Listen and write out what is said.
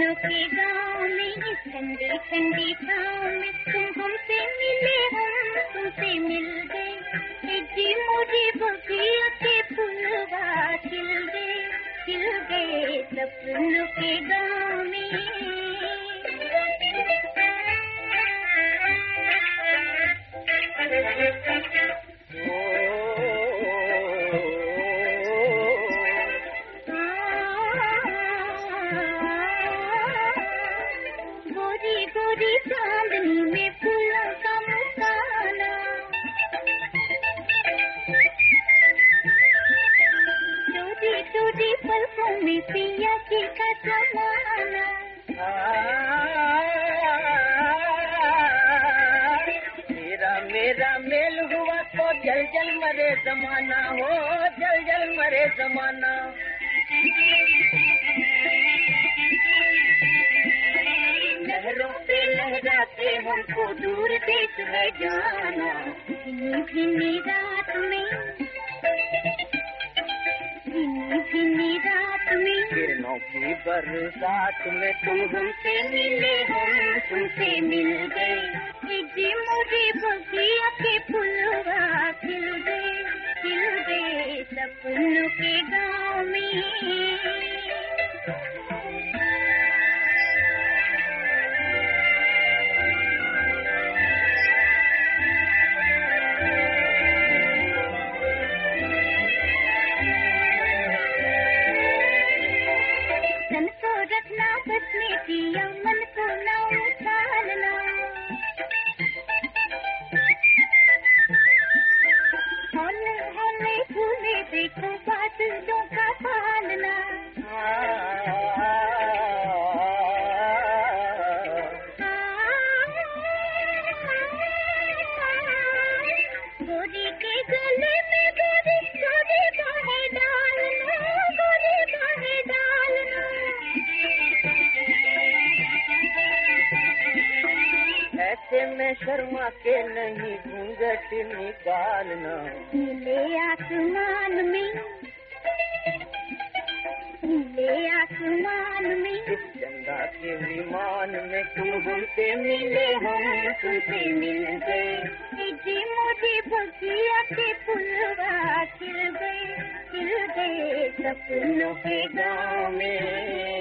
सपनों के गाँव में, इस ठंडी ठंडी छाँव में तुम हमसे मिले, हम तुमसे मिल गए। जी मुझे बगिया के फूलवा खिल गए सपनों के गाँव में। गोरी गोरी चांदनी में फूलों का मुस्काना, टूटी टूटी पलकों में पिया की का समाना। मेरा मेल हुआ तो जल जल मरे जमाना, हो जल जल मरे जमाना। लहरों पे लहराते हमको दूर देश में जाना, भीनी भीनी रात में, भीनी रात में, किरणों की बरसात में तुम हमसे मिले, हम तुमसे मिल गए। जी मुझे बगिया के फूलवा खिल गए सपनों के गाँव में। तन को रखना बस में दिया, मन को ना उछालना, हौले हौले झूले देखो बादलों का पालना। गोरी के गले में गोरी गोरी बाहें डालना, गोरी बाहें डालना। ऐसे में शर्मा के नहीं घूंघट निकालना। नीले आसमान में, नीले आसमान में, इस चंदा के विमान में तुम हमसे मिले, हम तुमसे मिल गए। जी मुझे बगिया के फूलवा खिल गए सपनों के गाँव में।